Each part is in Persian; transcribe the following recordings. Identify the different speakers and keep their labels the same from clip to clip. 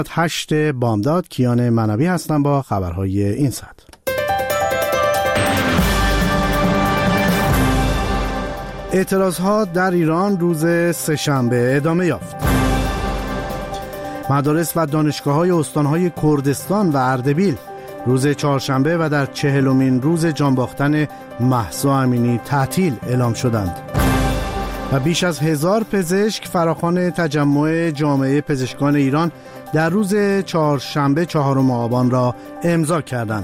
Speaker 1: 8 بامداد. کیان منوی هستم با خبرهای این ساعت. اعتراضها در ایران روز سه‌شنبه ادامه یافت. مدارس و دانشگاه‌های استان‌های کردستان و اردبیل روز چهارشنبه و در 40مین روز جانباختن مهسا امینی تعطیل اعلام شدند و بیش از 1000 پزشک فراخوان تجمع جامعه پزشکان ایران در روز چهارشنبه 4 آبان را امضا کردند.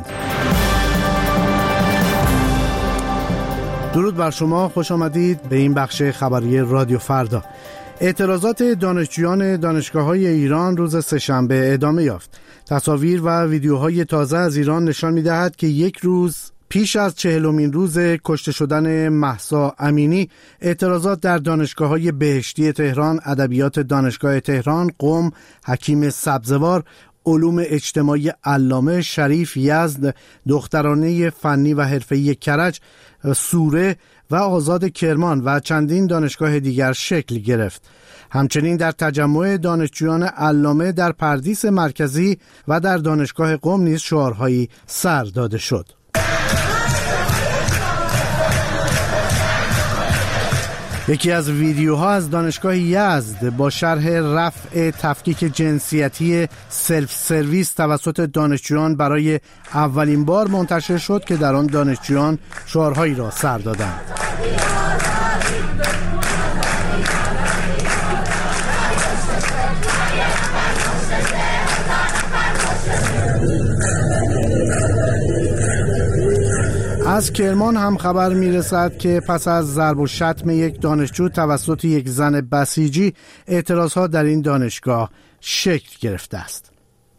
Speaker 1: درود بر شما، خوش آمدید به این بخش خبری رادیو فردا. اعتراضات دانشجویان دانشگاه‌های ایران روز سه‌شنبه ادامه یافت. تصاویر و ویدیوهای تازه از ایران نشان می‌دهد که یک روز پیش از 40مین روز کشته شدن مهسا امینی، اعتراضات در دانشگاه‌های بهشتی تهران، ادبیات دانشگاه تهران، قم، حکیم سبزوار، علوم اجتماعی علامه شریف یزد، دخترانه فنی و حرفه‌ای کرج، سوره و آزاد کرمان و چندین دانشگاه دیگر شکل گرفت. همچنین در تجمع دانشجویان علامه در پردیس مرکزی و در دانشگاه قم نیز شعارهایی سر داده شد. یکی از ویدیوها از دانشگاه یزد با شرح رفع تفکیک جنسیتی سلف سرویس توسط دانشجویان برای اولین بار منتشر شد که در آن دانشجویان شعارهایی را سر دادند. از کرمان هم خبر میرسد که پس از ضرب و شتم یک دانشجو توسط یک زن بسیجی، اعتراضها در این دانشگاه شکل گرفته است.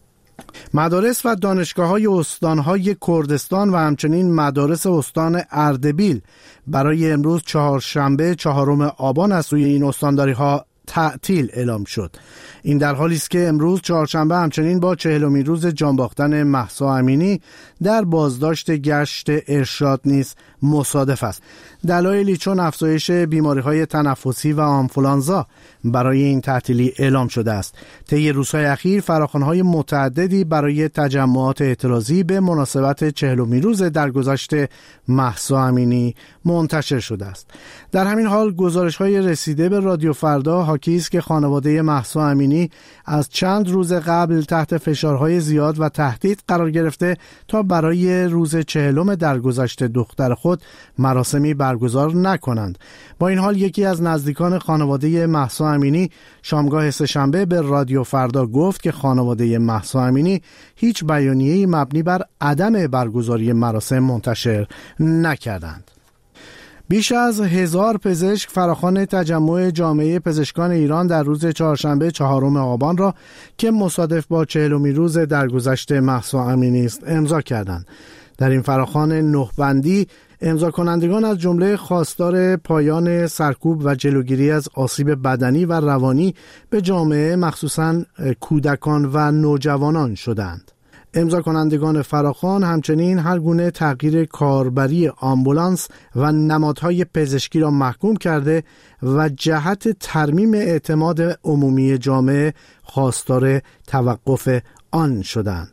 Speaker 1: مدارس و دانشگاه‌های استان‌های کردستان و همچنین مدارس استان اردبیل برای امروز چهارشنبه 4 آبان از سوی این استانداری‌ها تعطیل اعلام شد. این در حالی است که امروز چهارشنبه همچنین با 40مین روز جانباختن مهسا امینی در بازداشت گشت ارشاد نیز مصادف است. دلایلی چون افزایش بیماری‌های تنفسی و آنفولانزا برای این تعطیلی اعلام شده است. طی روزهای اخیر فراخوان‌های متعددی برای تجمعات اعتراضی به مناسبت 40مین روز درگذشت مهسا امینی منتشر شده است. در همین حال گزارش‌های رسیده به رادیو فردا حاکی است که خانواده مهسا امینی از چند روز قبل تحت فشارهای زیاد و تهدید قرار گرفته تا برای روز 40 درگذشت دختر خود مراسمی برگزار نکنند. با این حال یکی از نزدیکان خانواده مهسا امینی شامگاه سه‌شنبه به رادیو فردا گفت که خانواده مهسا امینی هیچ بیانیه‌ای مبنی بر عدم برگزاری مراسم منتشر نکردند. بیش از 1000 پزشک فراخوان تجمع جامعه پزشکان ایران در روز چهارشنبه 4 آبان را که مصادف با 40مین روز درگذشت مهسا امینی است امضا کردند. در این فراخوان 9 بندی امضا کنندگان از جمله خواستار پایان سرکوب و جلوگیری از آسیب بدنی و روانی به جامعه مخصوصاً کودکان و نوجوانان شدند. امضا کنندگان فراخوان همچنین هر گونه تغییر کاربری آمبولانس و نمادهای پزشکی را محکوم کرده و جهت ترمیم اعتماد عمومی جامعه خواستار توقف آن شدند.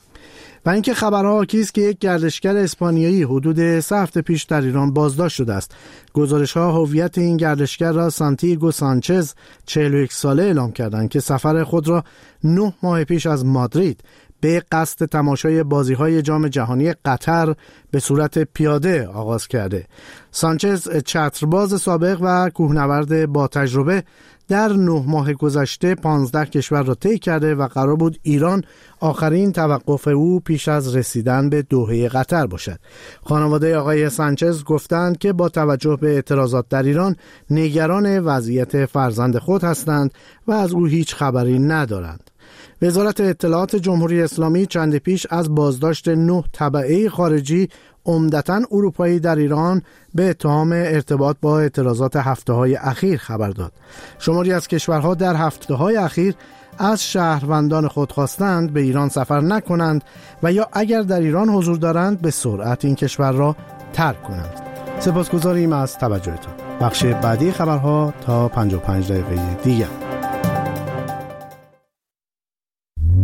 Speaker 1: و اینکه خبرها حاکی است که یک گردشگر اسپانیایی حدود 3 هفته پیش در ایران بازداشت شده است. گزارش‌ها هویت این گردشگر را سانتیاگو سانچز 41 ساله اعلام کردند که سفر خود را 9 ماه پیش از مادرید به قصد تماشای بازی‌های جام جهانی قطر به صورت پیاده آغاز کرده. سانچز چترباز سابق و کوهنورد با تجربه در 9 ماه گذشته 15 کشور را طی کرده و قرار بود ایران آخرین توقف او پیش از رسیدن به دوحه قطر باشد. خانواده آقای سانچز گفتند که با توجه به اعتراضات در ایران نگران وضعیت فرزند خود هستند و از او هیچ خبری ندارند. وزارت اطلاعات جمهوری اسلامی چند پیش از بازداشت 9 تبعه خارجی عمدتاً اروپایی در ایران به اتهام ارتباط با اعتراضات هفته‌های اخیر خبر داد. شماری از کشورها در هفته‌های اخیر از شهروندان خود خواستند به ایران سفر نکنند و یا اگر در ایران حضور دارند به سرعت این کشور را ترک کنند. سپاسگزاریم از توجهتان. بخش بعدی خبرها تا 55 دقیقه دیگر.